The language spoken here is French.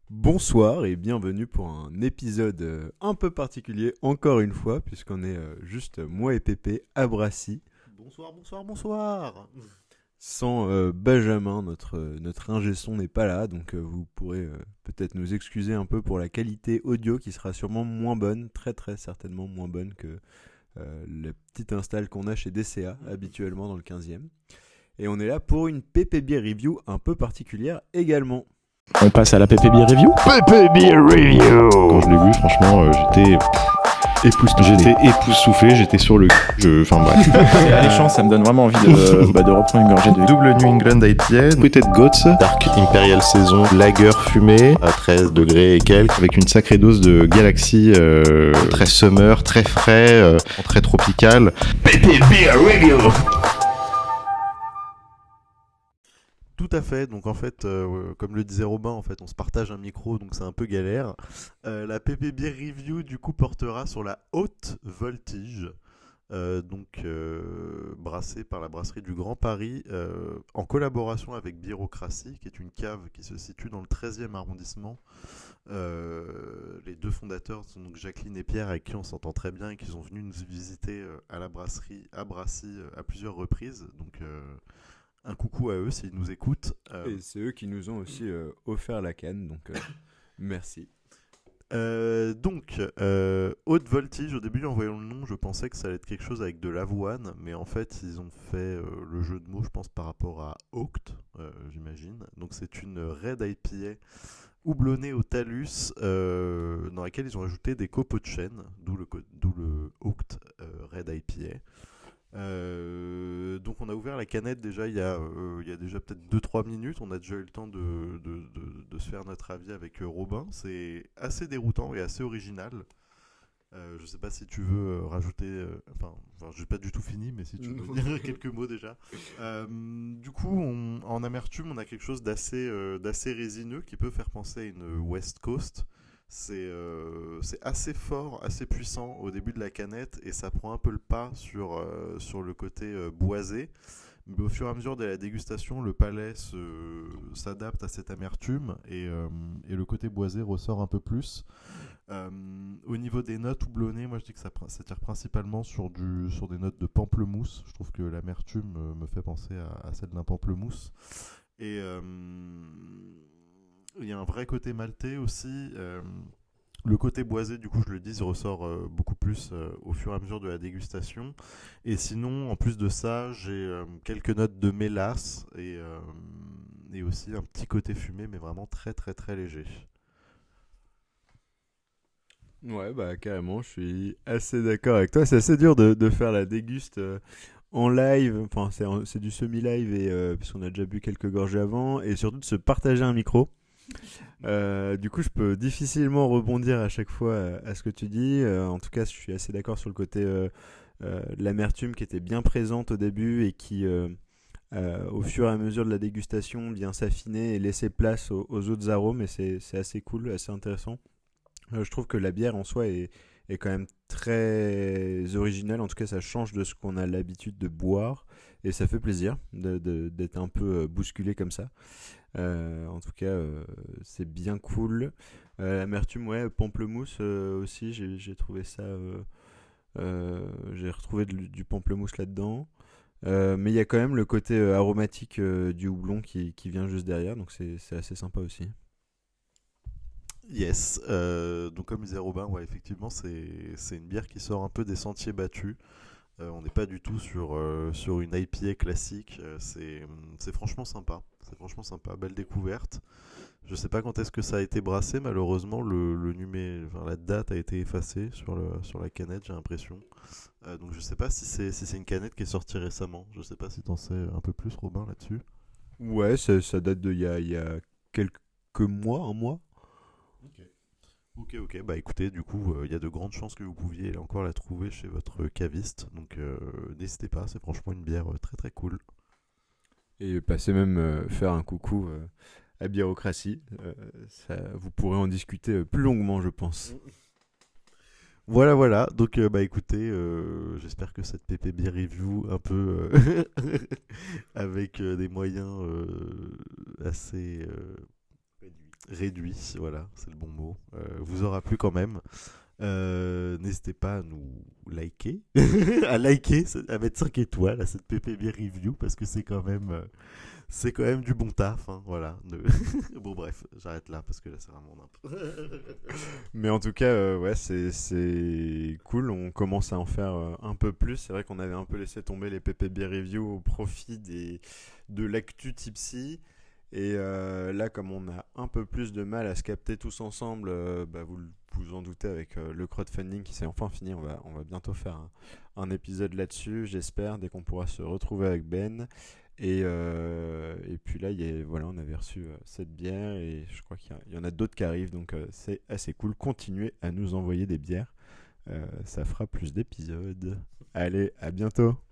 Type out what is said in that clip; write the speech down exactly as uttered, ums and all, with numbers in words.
Bonsoir et bienvenue pour un épisode euh, un peu particulier, encore une fois, puisqu'on est euh, juste moi et Pépé à Brassy, Bonsoir, bonsoir, bonsoir. sans euh, Benjamin, notre, euh, notre ingé son n'est pas là, donc euh, vous pourrez euh, peut-être nous excuser un peu pour la qualité audio qui sera sûrement moins bonne, très très certainement moins bonne que euh, la petite install qu'on a chez D C A habituellement dans le quinzième. Et on est là pour une P P B review un peu particulière également. On passe à la P P B Review. P P B Review. Quand je l'ai vu, franchement, euh, j'étais époustouflé. J'étais époustouflé, j'étais sur le c***. Je... Enfin bref. C'est alléchant, ça me donne vraiment envie de, bah, de reprendre une gorgée de Double New England I P A, peut-être Goats, Dark Imperial Saison, Lager fumée à treize degrés et quelques, avec une sacrée dose de Galaxy, euh, très summer, très frais, euh, très tropical. P P B Review. Tout à fait, donc en fait, euh, comme le disait Robin, en fait, on se partage un micro, donc c'est un peu galère. Euh, la P P B Review, du coup, portera sur la haute voltige, euh, donc euh, brassée par la brasserie du Grand Paris, euh, en collaboration avec Bureaucratie, qui est une cave qui se situe dans le treizième arrondissement. Euh, les deux fondateurs sont donc Jacqueline et Pierre, avec qui on s'entend très bien et qui sont venus nous visiter euh, à la brasserie, à Brassy, euh, à plusieurs reprises, donc... Euh, un coucou à eux s'ils nous écoutent. Euh, Et c'est eux qui nous ont aussi euh, offert la canne, donc euh, merci. euh, donc, euh, haute voltige, au début en voyant le nom, je pensais que ça allait être quelque chose avec de l'avoine, mais en fait ils ont fait euh, le jeu de mots, je pense, par rapport à Oct, euh, j'imagine. Donc c'est une Red I P A houblonnée au talus, euh, dans laquelle ils ont ajouté des copeaux de chêne, d'où le, d'où le Oct euh, Red I P A. Euh, donc on a ouvert la canette déjà il y a, euh, il y a déjà peut-être deux trois minutes, on a déjà eu le temps de, de, de, de se faire notre avis avec euh, Robin, c'est assez déroutant et assez original. Euh, je sais pas si tu veux euh, rajouter, euh, enfin, enfin je n'ai pas du tout fini, mais si tu veux dire quelques mots déjà. Euh, du coup, on, en amertume, on a quelque chose d'assez, euh, d'assez résineux qui peut faire penser à une West Coast. C'est, euh, c'est assez fort, assez puissant au début de la canette et ça prend un peu le pas sur, euh, sur le côté euh, boisé. Mais au fur et à mesure de la dégustation, le palais se, s'adapte à cette amertume et, euh, et le côté boisé ressort un peu plus. Euh, au niveau des notes houblonnées, moi je dis que ça, ça tire principalement sur, du, sur des notes de pamplemousse. Je trouve que l'amertume euh, me fait penser à, à celle d'un pamplemousse. Et... Euh, il y a un vrai côté maltais aussi. Euh, le côté boisé, du coup, je le dis, il ressort euh, beaucoup plus euh, au fur et à mesure de la dégustation. Et sinon, en plus de ça, j'ai euh, quelques notes de mélasse et, euh, et aussi un petit côté fumé, mais vraiment très très très léger. Ouais, bah carrément, je suis assez d'accord avec toi. C'est assez dur de, de faire la déguste euh, en live, enfin c'est, en- c'est du semi-live, et, euh, puisqu'on a déjà bu quelques gorgées avant, et surtout de se partager un micro. Euh, du coup, je peux difficilement rebondir à chaque fois à, à ce que tu dis. Euh, en tout cas, je suis assez d'accord sur le côté euh, euh, de l'amertume qui était bien présente au début et qui, euh, euh, au fur et à mesure de la dégustation, vient s'affiner et laisser place aux, aux autres arômes. Et c'est, c'est assez cool, assez intéressant. Euh, je trouve que la bière en soi est, est quand même très originale. En tout cas, ça change de ce qu'on a l'habitude de boire. Et ça fait plaisir de, de- d'être un peu euh, bousculé comme ça. Euh, en tout cas, euh, c'est bien cool. Euh, L'amertume, ouais, pamplemousse euh, aussi, j'ai, j'ai trouvé ça. Euh, euh, j'ai retrouvé de- du pamplemousse là-dedans. Euh, mais il y a quand même le côté euh, aromatique euh, du houblon qui, qui vient juste derrière, donc c'est, c'est assez sympa aussi. Yes, euh, donc comme disait Robin, ouais, effectivement, c'est, c'est une bière qui sort un peu des sentiers battus. Euh, on n'est pas du tout sur, euh, sur une I P A classique. Euh, c'est, c'est franchement sympa. C'est franchement sympa. Belle découverte. Je sais pas quand est-ce que ça a été brassé. Malheureusement, le, le numé- enfin, la date a été effacée sur, le, sur la canette, j'ai l'impression. Euh, donc je sais pas si c'est, si c'est une canette qui est sortie récemment. Je sais pas si t'en sais un peu plus, Robin, là-dessus. Ouais, ça, ça date de il y a, il y a quelques mois, un mois. Ok. Ok, ok. Bah écoutez, du coup, il y a de grandes chances que vous pouviez encore la trouver chez votre caviste. Donc euh, n'hésitez pas. C'est franchement une bière euh, très très cool. Et passez même euh, faire un coucou euh, à Bureaucratie. Euh, ça, vous pourrez en discuter euh, plus longuement, je pense. Voilà, voilà. Donc, euh, bah écoutez, euh, j'espère que cette P P B review un peu euh, avec euh, des moyens euh, assez euh, réduit, voilà, c'est le bon mot, euh, vous aura plu quand même. Euh, n'hésitez pas à nous liker, à liker, à mettre cinq étoiles à cette P P B Review parce que c'est quand même, euh, c'est quand même du bon taf, hein, voilà. De... bon bref, j'arrête là parce que là c'est vraiment n'importe. Mais en tout cas, euh, ouais, c'est, c'est cool, on commence à en faire euh, un peu plus. C'est vrai qu'on avait un peu laissé tomber les P P B Review au profit des, de l'actu Tipsy. Et euh, là, comme on a un peu plus de mal à se capter tous ensemble, euh, bah vous vous en doutez avec euh, le crowdfunding qui s'est enfin fini, on va, on va bientôt faire un, un épisode là-dessus, j'espère, dès qu'on pourra se retrouver avec Ben. Et, euh, et puis là, y a, voilà, on avait reçu euh, cette bière et je crois qu'il y, a, il y en a d'autres qui arrivent, donc euh, c'est assez cool. Continuez à nous envoyer des bières, euh, ça fera plus d'épisodes. Allez, à bientôt.